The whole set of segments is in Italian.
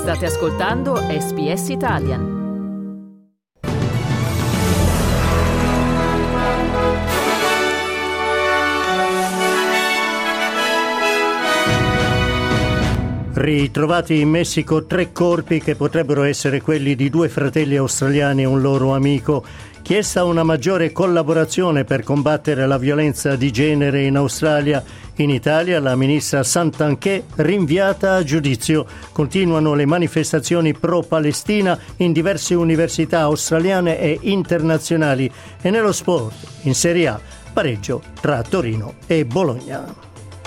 State ascoltando SBS Italian. Ritrovati in Messico 3 corpi che potrebbero essere quelli di 2 fratelli australiani e un loro amico. Chiesta una maggiore collaborazione per combattere la violenza di genere in Australia. In Italia la ministra Santanchè rinviata a giudizio. Continuano le manifestazioni pro-Palestina in diverse università australiane e internazionali. E nello sport, in Serie A, pareggio tra Torino e Bologna.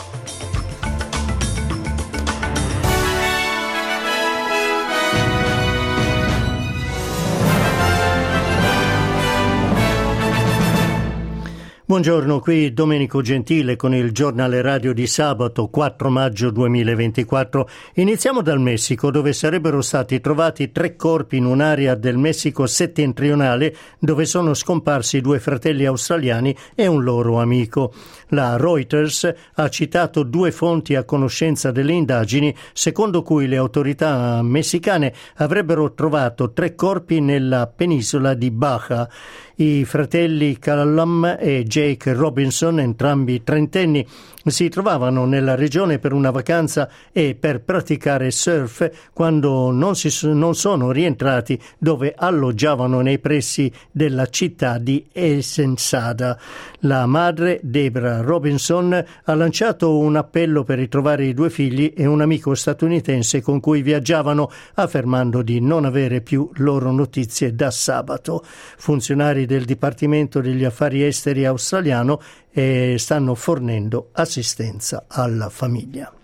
Buongiorno, qui Domenico Gentile con il giornale radio di sabato 4 maggio 2024. Iniziamo dal Messico, dove sarebbero stati trovati 3 corpi in un'area del Messico settentrionale dove sono scomparsi 2 fratelli australiani e un loro amico. La Reuters ha citato 2 fonti a conoscenza delle indagini, secondo cui le autorità messicane avrebbero trovato 3 corpi nella penisola di Baja. I fratelli Callum e Jake Robinson, entrambi trentenni, si trovavano nella regione per una vacanza e per praticare surf quando non sono rientrati dove alloggiavano nei pressi della città di Ensenada. La madre, Debra Robinson, ha lanciato un appello per ritrovare i 2 figli e un amico statunitense con cui viaggiavano, affermando di non avere più loro notizie da sabato. Funzionari del Dipartimento degli Affari Esteri australiano stanno fornendo assistenza alla famiglia.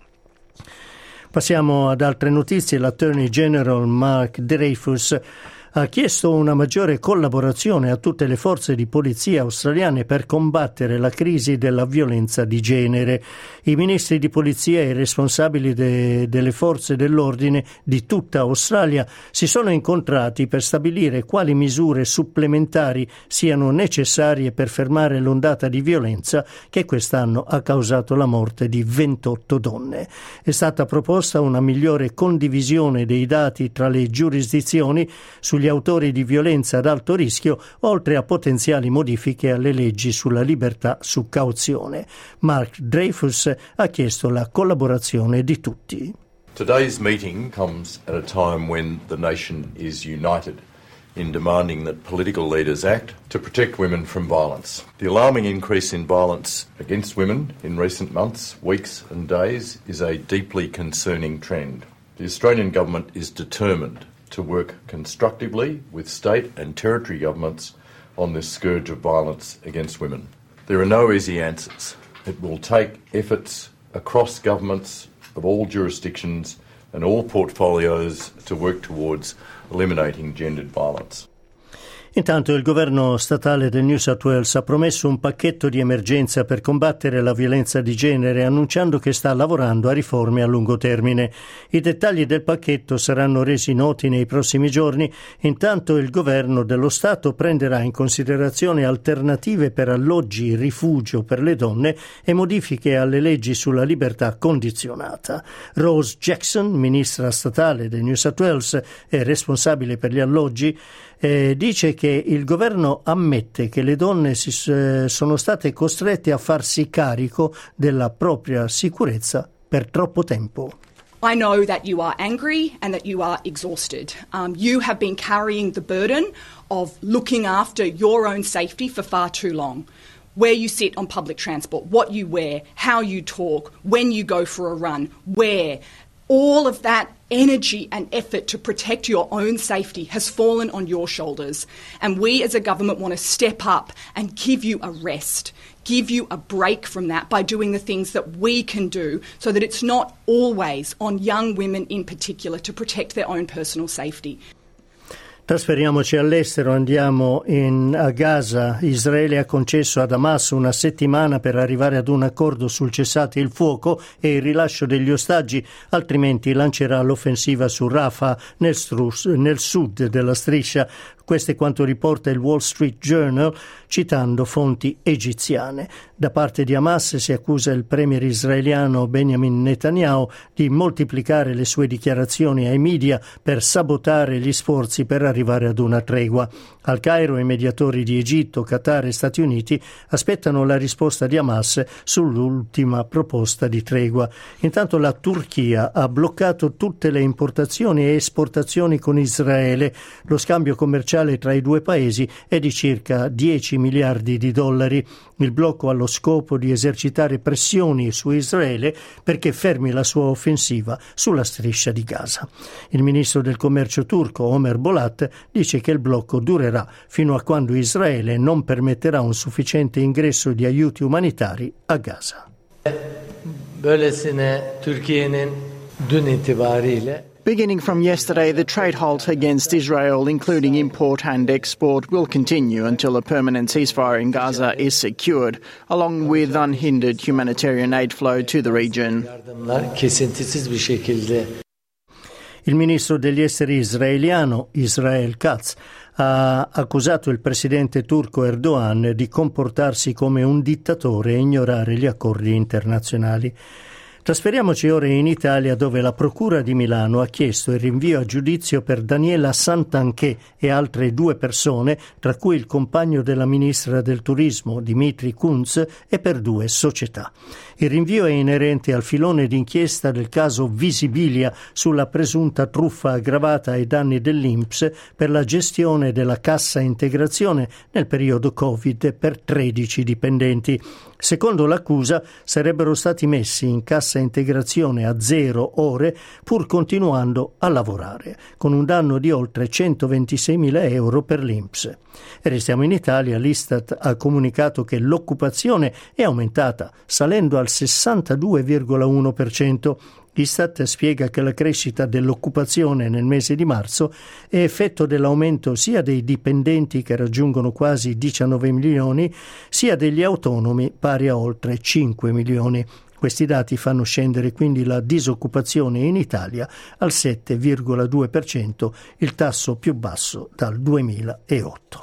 Passiamo ad altre notizie. L'Attorney General Mark Dreyfus ha chiesto una maggiore collaborazione a tutte le forze di polizia australiane per combattere la crisi della violenza di genere. I ministri di polizia e i responsabili delle forze dell'ordine di tutta Australia si sono incontrati per stabilire quali misure supplementari siano necessarie per fermare l'ondata di violenza che quest'anno ha causato la morte di 28 donne. È stata proposta una migliore condivisione dei dati tra le giurisdizioni sugli autori di violenza ad alto rischio, oltre a potenziali modifiche alle leggi sulla libertà su cauzione. Mark Dreyfus ha chiesto la collaborazione di tutti. Today's meeting comes at a time when the nation is united in demanding that political leaders act to protect women from violence. The alarming increase in violence against women in recent months, weeks and days is a deeply concerning trend. The Australian government is determined to work constructively with state and territory governments on this scourge of violence against women. There are no easy answers. It will take efforts across governments of all jurisdictions and all portfolios to work towards eliminating gendered violence. Intanto il governo statale del New South Wales ha promesso un pacchetto di emergenza per combattere la violenza di genere, annunciando che sta lavorando a riforme a lungo termine. I dettagli del pacchetto saranno resi noti nei prossimi giorni. Intanto il governo dello Stato prenderà in considerazione alternative per alloggi, rifugio per le donne e modifiche alle leggi sulla libertà condizionata. Rose Jackson, ministra statale del New South Wales e responsabile per gli alloggi, dice che il governo ammette che le donne sono state costrette a farsi carico della propria sicurezza per troppo tempo. I know that you are angry and that you are exhausted. You have been carrying the burden of looking after your own safety for far too long. Where you sit on public transport, what you wear, how you talk, when you go for a run, where. All of that energy and effort to protect your own safety has fallen on your shoulders. And we as a government want to step up and give you a rest, give you a break from that by doing the things that we can do so that it's not always on young women in particular to protect their own personal safety. Trasferiamoci all'estero, andiamo a Gaza. Israele ha concesso ad Hamas una settimana per arrivare ad un accordo sul cessate il fuoco e il rilascio degli ostaggi, altrimenti lancerà l'offensiva su Rafah nel sud della striscia. Questo è quanto riporta il Wall Street Journal, citando fonti egiziane. Da parte di Hamas si accusa il premier israeliano Benjamin Netanyahu di moltiplicare le sue dichiarazioni ai media per sabotare gli sforzi per arrivare ad una tregua. Al Cairo i mediatori di Egitto, Qatar e Stati Uniti aspettano la risposta di Hamas sull'ultima proposta di tregua. Intanto la Turchia ha bloccato tutte le importazioni e esportazioni con Israele. Lo scambio commerciale tra i due paesi è di circa 10 miliardi di dollari. Il blocco ha lo scopo di esercitare pressioni su Israele perché fermi la sua offensiva sulla striscia di Gaza. Il ministro del commercio turco Ömer Bolat dice che il blocco durerà fino a quando Israele non permetterà un sufficiente ingresso di aiuti umanitari a Gaza. Beginning from yesterday, the trade halt against Israel, including import and export, will continue until a permanent ceasefire in Gaza is secured, along with unhindered humanitarian aid flow to the region. Il ministro degli esteri israeliano, Israel Katz, ha accusato il presidente turco Erdogan di comportarsi come un dittatore e ignorare gli accordi internazionali. Trasferiamoci ora in Italia, dove la Procura di Milano ha chiesto il rinvio a giudizio per Daniela Santanchè e altre 2 persone, tra cui il compagno della ministra del Turismo, Dimitri Kunz, e per 2 società. Il rinvio è inerente al filone d'inchiesta del caso Visibilia sulla presunta truffa aggravata ai danni dell'INPS per la gestione della cassa integrazione nel periodo Covid per 13 dipendenti. Secondo l'accusa sarebbero stati messi in cassa integrazione a 0 ore pur continuando a lavorare, con un danno di oltre 126.000 euro per l'INPS. E restiamo in Italia. L'Istat ha comunicato che l'occupazione è aumentata, salendo al 62,1%. L'Istat spiega che la crescita dell'occupazione nel mese di marzo è effetto dell'aumento sia dei dipendenti, che raggiungono quasi 19 milioni, sia degli autonomi, pari a oltre 5 milioni. Questi dati fanno scendere quindi la disoccupazione in Italia al 7,2%, il tasso più basso dal 2008.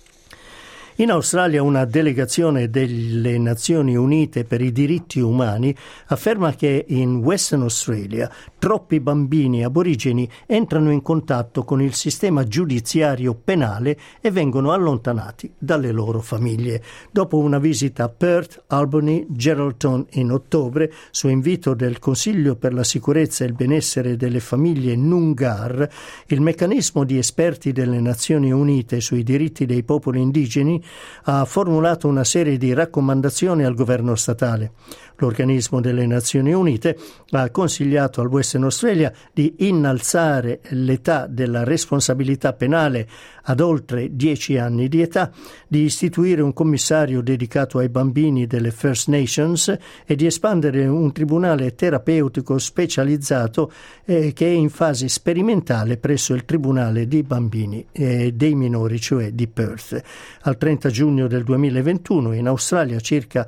In Australia una delegazione delle Nazioni Unite per i diritti umani afferma che in Western Australia troppi bambini aborigeni entrano in contatto con il sistema giudiziario penale e vengono allontanati dalle loro famiglie. Dopo una visita a Perth, Albany, Geraldton in ottobre, su invito del Consiglio per la sicurezza e il benessere delle famiglie Noongar, il meccanismo di esperti delle Nazioni Unite sui diritti dei popoli indigeni ha formulato una serie di raccomandazioni al governo statale. L'organismo delle Nazioni Unite ha consigliato al Western Australia di innalzare l'età della responsabilità penale ad oltre 10 anni di età, di istituire un commissario dedicato ai bambini delle First Nations e di espandere un tribunale terapeutico specializzato che è in fase sperimentale presso il Tribunale dei bambini e dei minori, cioè di Perth. Al 30 giugno del 2021 in Australia circa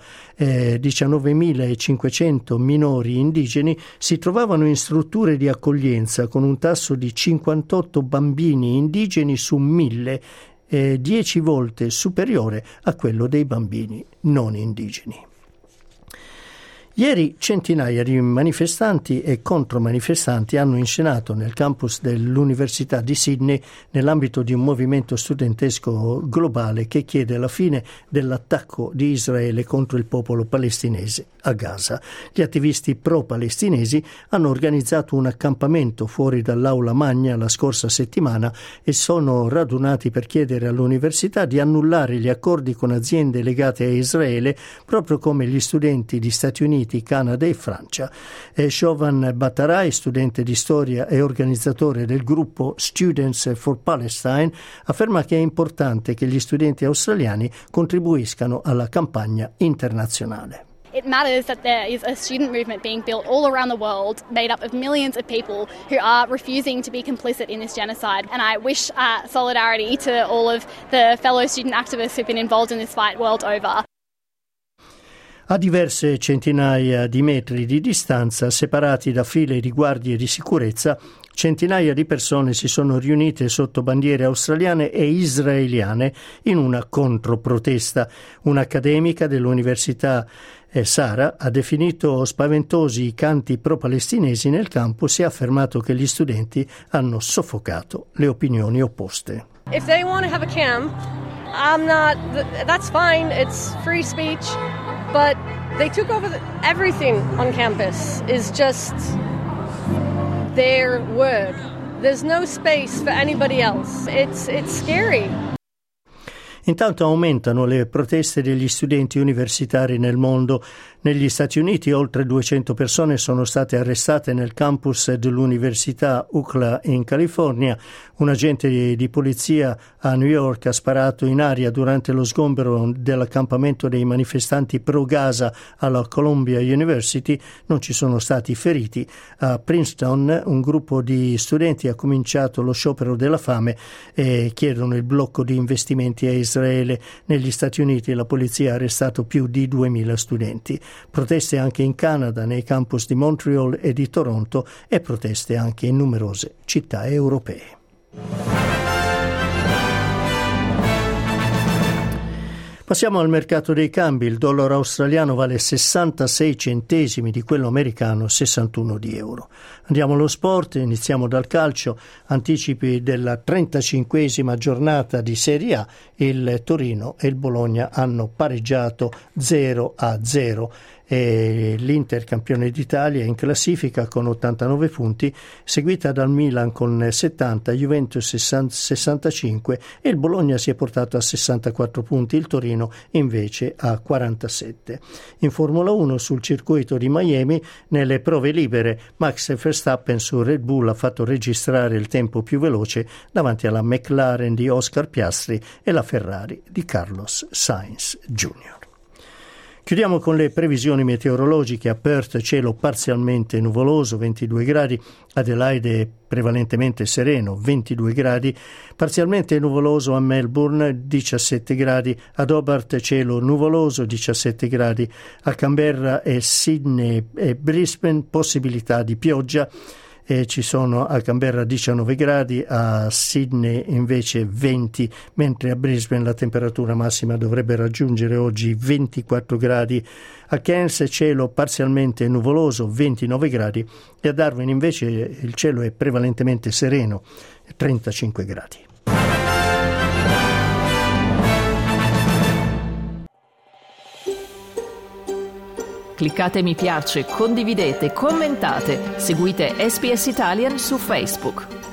19.500 minori indigeni si trovavano in strutture di accoglienza con un tasso di 58 bambini indigeni su 1.000, 10 volte superiore a quello dei bambini non indigeni. Ieri centinaia di manifestanti e contromanifestanti hanno inscenato nel campus dell'Università di Sydney nell'ambito di un movimento studentesco globale che chiede la fine dell'attacco di Israele contro il popolo palestinese a Gaza. Gli attivisti pro-palestinesi hanno organizzato un accampamento fuori dall'aula magna la scorsa settimana e sono radunati per chiedere all'università di annullare gli accordi con aziende legate a Israele, proprio come gli studenti di Stati Uniti, Canada e Francia. Shovan Batarai, studente di storia e organizzatore del gruppo Students for Palestine, afferma che è importante che gli studenti australiani contribuiscano alla campagna internazionale. It matters that there is a student movement being built all around the world made up of millions of people who are refusing to be complicit in this genocide. And I wish solidarity to all of the fellow student activists who've been involved in this fight world over. A diverse centinaia di metri di distanza, separati da file di guardie di sicurezza, Centinaia di persone si sono riunite sotto bandiere australiane e israeliane in una controprotesta. Un'accademica dell'università Sara ha definito spaventosi i canti pro-palestinesi nel campus e ha affermato che gli studenti hanno soffocato le opinioni opposte. If they want to have a camp, that's fine, it's free speech, but they took over everything on campus is just their word. There's no space for anybody else. It's scary. Intanto aumentano le proteste degli studenti universitari nel mondo. Negli Stati Uniti oltre 200 persone sono state arrestate nel campus dell'Università UCLA in California. Un agente di polizia a New York ha sparato in aria durante lo sgombero dell'accampamento dei manifestanti pro-Gaza alla Columbia University. Non ci sono stati feriti. A Princeton un gruppo di studenti ha cominciato lo sciopero della fame e chiedono il blocco di investimenti a Israele. Negli Stati Uniti la polizia ha arrestato più di 2.000 studenti. Proteste anche in Canada, nei campus di Montreal e di Toronto e proteste anche in numerose città europee. Passiamo al mercato dei cambi. Il dollaro australiano vale 66 centesimi di quello americano, 61 di euro. Andiamo allo sport, iniziamo dal calcio. Anticipi della 35esima giornata di Serie A. Il Torino e il Bologna hanno pareggiato 0-0. E l'Inter, campione d'Italia, in classifica con 89 punti, seguita dal Milan con 70, Juventus 65 e il Bologna si è portato a 64 punti, il Torino invece a 47. In Formula 1 sul circuito di Miami, nelle prove libere, Max Verstappen su Red Bull ha fatto registrare il tempo più veloce davanti alla McLaren di Oscar Piastri e la Ferrari di Carlos Sainz Jr. Chiudiamo con le previsioni meteorologiche. A Perth cielo parzialmente nuvoloso, 22 gradi, Adelaide prevalentemente sereno, 22 gradi, parzialmente nuvoloso a Melbourne, 17 gradi, ad Hobart cielo nuvoloso, 17 gradi, a Canberra e Sydney e Brisbane possibilità di pioggia. E ci sono a Canberra 19 gradi, a Sydney invece 20, mentre a Brisbane la temperatura massima dovrebbe raggiungere oggi 24 gradi. A Cairns cielo parzialmente nuvoloso, 29 gradi, e a Darwin invece il cielo è prevalentemente sereno, 35 gradi. Cliccate mi piace, condividete, commentate, seguite SBS Italian su Facebook.